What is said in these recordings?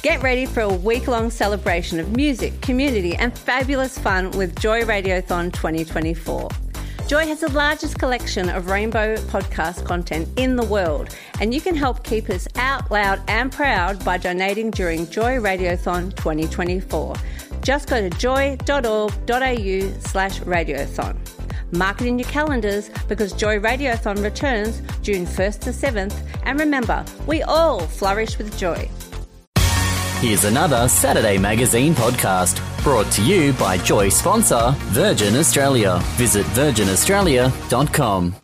Get ready for a week-long celebration of music, community and fabulous fun with Joy Radiothon 2024. Joy has the largest collection of rainbow podcast content in the world, and you can help keep us out loud and proud by donating during Joy Radiothon 2024. Just go to joy.org.au/radiothon. Mark it in your calendars because Joy Radiothon returns June 1st to 7th, and remember, we all flourish with joy. Here's another Saturday Magazine podcast brought to you by Joy sponsor Virgin Australia. Visit virginaustralia.com.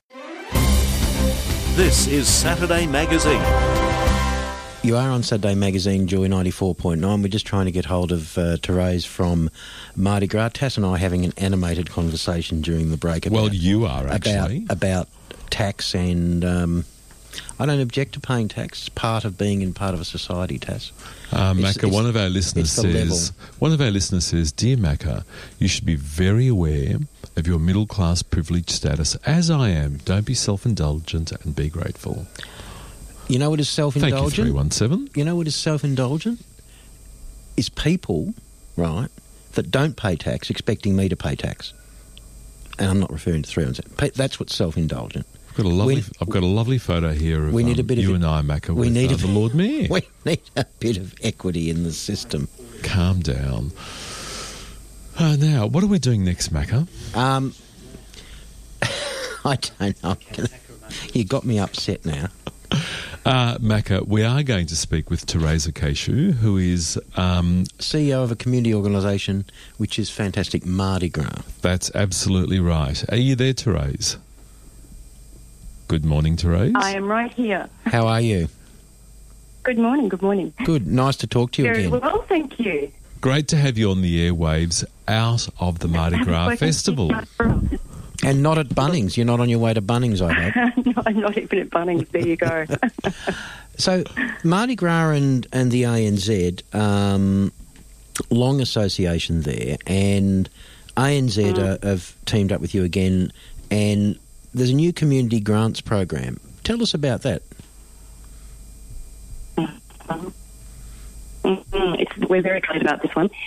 This is Saturday Magazine. You are on Saturday Magazine, Joy 94.9. We're just trying to get hold of Therese from Mardi Gras. Tass and I having an animated conversation during the break. Well, you are, actually. About tax, and I don't object to paying tax. It's part of being in part of a society, Tass. Macca, one of our listeners says, "Dear Macca, you should be very aware of your middle-class privilege status, as I am. Don't be self-indulgent and be grateful." You know what is self-indulgent? Thank you, 317. You know what is self-indulgent? Is people, right, that don't pay tax expecting me to pay tax. And I'm not referring to 317. That's what's self-indulgent. I've got a lovely photo here of you and I, Macca, with the Lord Mayor. We need a bit of equity in the system. Calm down. Now, what are we doing next, Macca? I don't know. You got me upset now. Macca, we are going to speak with Teresa Keishu, who is CEO of a community organisation which is fantastic, Mardi Gras. That's absolutely right. Are you there, Therese? Good morning, Therese. I am right here. How are you? Good morning, good morning. Good. Nice to talk to you Very again. well, thank you. Great to have you on the airwaves out of the Mardi Gras Festival. And not at Bunnings. You're not on your way to Bunnings, I hope. No, I'm not even at Bunnings. There you go. So, Mardi Gras and the ANZ, long association there, and ANZ have teamed up with you again, and there's a new community grants program. Tell us about that. We're very excited about this one.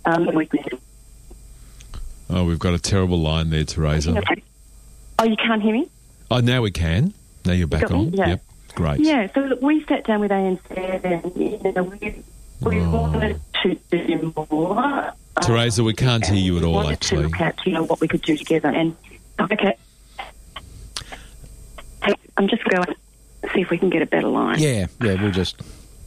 We've got a terrible line there, Teresa. Oh, you can't hear me? Oh, now we can. Now you're back on. Yeah. Yep, great. Yeah, so look, we sat down with ANZ and we wanted to do more. Teresa, we can't hear you at all, actually. We wanted to look at, what we could do together. And, okay. I'm just going to see if we can get a better line. Yeah, we'll just...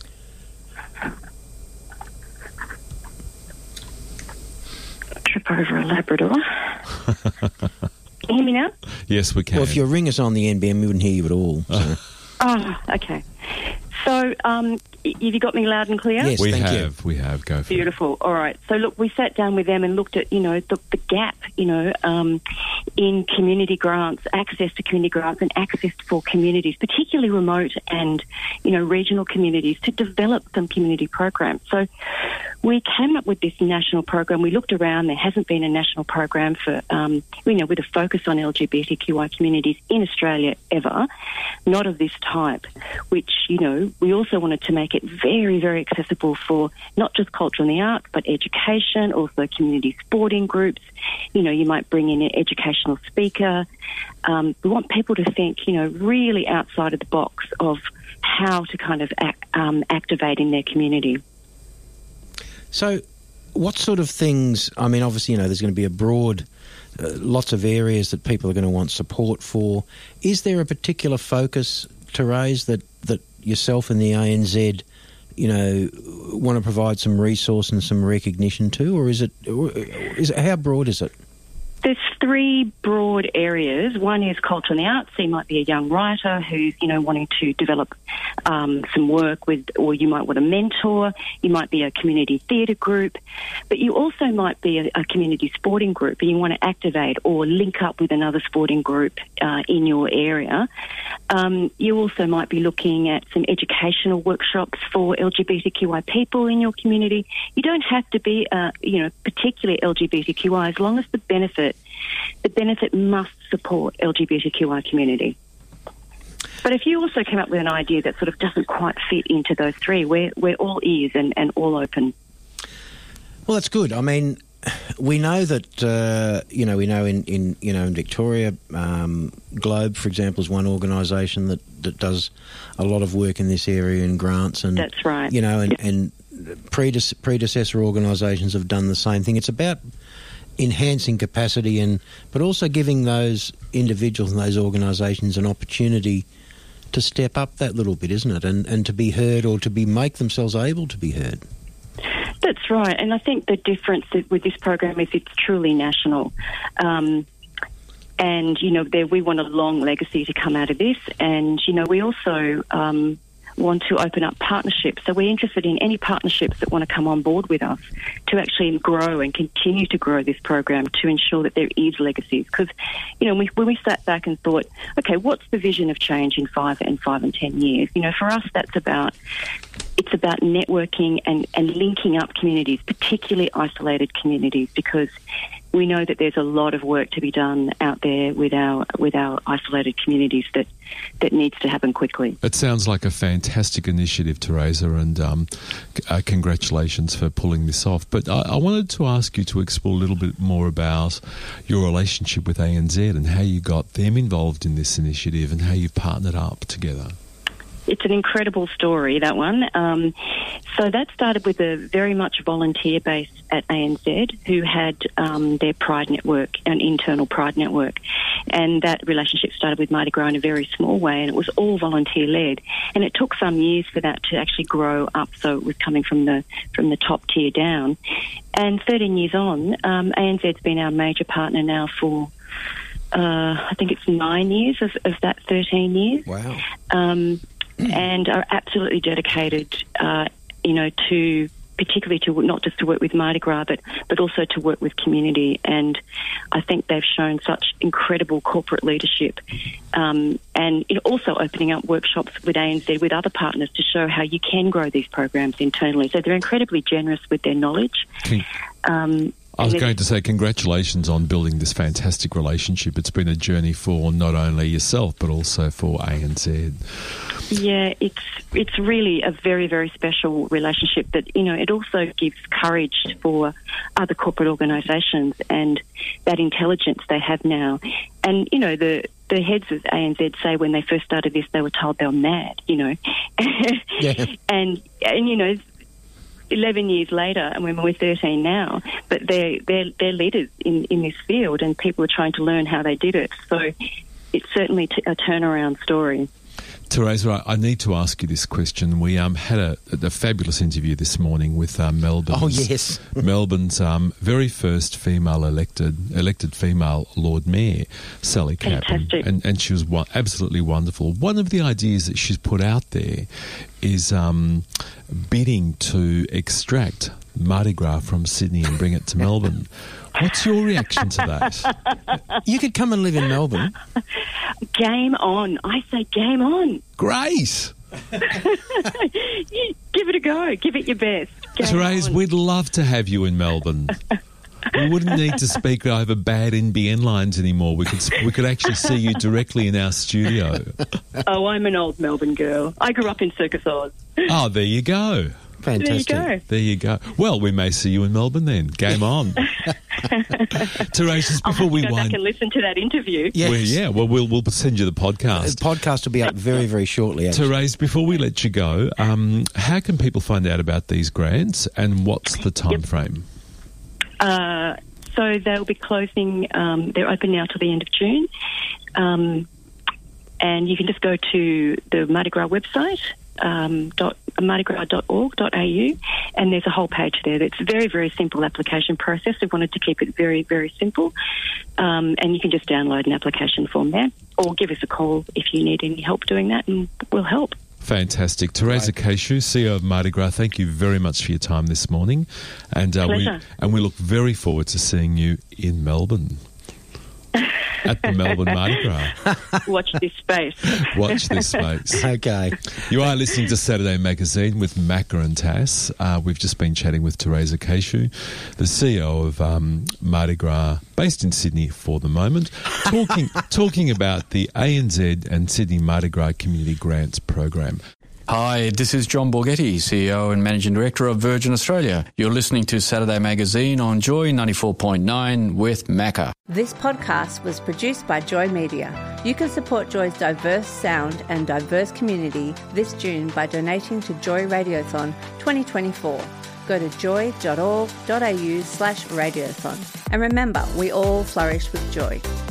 Trip over a Labrador. Can you hear me now? Yes, we can. Well, if you ring us on the NBN, we wouldn't hear you at all. So. Oh, okay. So, have you got me loud and clear? Yes, we thank you. We have. Go for it. Beautiful. All right. So, look, we sat down with them and looked at, the gap, in community grants, access to community grants and access for communities, particularly remote and, regional communities, to develop some community programs. So we came up with this national program. We looked around. There hasn't been a national program for, with a focus on LGBTQI communities in Australia ever, not of this type, which, we also wanted to make it very, very accessible for not just culture and the arts, but education, also community sporting groups. You might bring in an educational speaker. We want people to think, really outside of the box of how to kind of activate in their community. So what sort of things, I mean, obviously, there's going to be a broad, lots of areas that people are going to want support for. Is there a particular focus, Therese, that yourself and the ANZ, want to provide some resource and some recognition to, or is it how broad is it? There's three broad areas. One is culture and the arts. So you might be a young writer who's, wanting to develop some work with, or you might want a mentor. You might be a community theatre group. But you also might be a community sporting group and you want to activate or link up with another sporting group in your area. You also might be looking at some educational workshops for LGBTQI people in your community. You don't have to be, particularly LGBTQI, as long as the benefit must support LGBTQI community. But if you also came up with an idea that sort of doesn't quite fit into those three, we're all ears and all open. Well, that's good. I mean, we know that we know in Victoria, Globe, for example, is one organisation that does a lot of work in this area in grants, and that's right. And predecessor organisations have done the same thing. It's about enhancing capacity, but also giving those individuals and those organisations an opportunity to step up that little bit, isn't it? And to be heard, or to make themselves able to be heard. That's right, and I think the difference with this program is it's truly national. And, we want a long legacy to come out of this. And, we also want to open up partnerships. So we're interested in any partnerships that want to come on board with us to actually grow and continue to grow this program to ensure that there is legacies. Because, when we sat back and thought, okay, what's the vision of change in 5 and 10 years? For us, it's about networking and linking up communities, particularly isolated communities, because we know that there's a lot of work to be done out there with our isolated communities that needs to happen quickly. It sounds like a fantastic initiative, Teresa, and congratulations for pulling this off. But I wanted to ask you to explore a little bit more about your relationship with ANZ and how you got them involved in this initiative and how you partnered up together. It's an incredible story, that one. So that started with a very much volunteer base at ANZ who had their Pride network, an internal Pride network. And that relationship started with Mardi Gras in a very small way, and it was all volunteer-led. And it took some years for that to actually grow up, so it was coming from the top tier down. And 13 years on, ANZ's been our major partner now for, I think it's 9 years of that 13 years. Wow. And are absolutely dedicated, to particularly to not just to work with Mardi Gras, but also to work with community. And I think they've shown such incredible corporate leadership, and also opening up workshops with ANZ with other partners to show how you can grow these programs internally. So they're incredibly generous with their knowledge. I was going to say congratulations on building this fantastic relationship. It's been a journey for not only yourself but also for ANZ. Yeah, it's really a very, very special relationship that, it also gives courage for other corporate organisations and that intelligence they have now. And, the heads of ANZ say when they first started this, they were told they were mad, Yeah. And 11 years later, and we're 13 now, but they're leaders in this field, and people are trying to learn how they did it. So it's certainly a turnaround story. Teresa, I need to ask you this question. We had a fabulous interview this morning with Melbourne's, oh, yes. Melbourne's very first female elected female Lord Mayor, Sally Caplan, and she was absolutely wonderful. One of the ideas that she's put out there is bidding to extract Mardi Gras from Sydney and bring it to Melbourne. What's your reaction to that? You could come and live in Melbourne. Game on. I say game on. Great. Give it a go. Give it your best. Therese, we'd love to have you in Melbourne. We wouldn't need to speak over bad NBN lines anymore. We could actually see you directly in our studio. Oh, I'm an old Melbourne girl. I grew up in Circus Oz. Oh, there you go. Fantastic. There you go. Well, we may see you in Melbourne then. Game on. Teresa, before we go back and listen to that interview. Yes. We'll send you the podcast. The podcast will be up very, very shortly, actually. Teresa, before we let you go, how can people find out about these grants and what's the time frame? So they'll be closing, they're open now till the end of June. And you can just go to the Mardi Gras website, mardigras.org.au, and there's a whole page there. It's a very, very simple application process. We wanted to keep it very, very simple. And you can just download an application form there, or give us a call if you need any help doing that, and we'll help. Fantastic. Teresa Cashew, CEO of Mardi Gras, thank you very much for your time this morning. And we look very forward to seeing you in Melbourne. at the Melbourne Mardi Gras. Watch this space. Watch this space. Okay. You are listening to Saturday Magazine with Macca and Tass. We've just been chatting with Teresa Cashew, the CEO of Mardi Gras, based in Sydney for the moment, talking about the ANZ and Sydney Mardi Gras Community Grants Program. Hi, this is John Borghetti, CEO and Managing Director of Virgin Australia. You're listening to Saturday Magazine on Joy 94.9 with Macca. This podcast was produced by Joy Media. You can support Joy's diverse sound and diverse community this June by donating to Joy Radiothon 2024. Go to joy.org.au/radiothon. And remember, we all flourish with joy.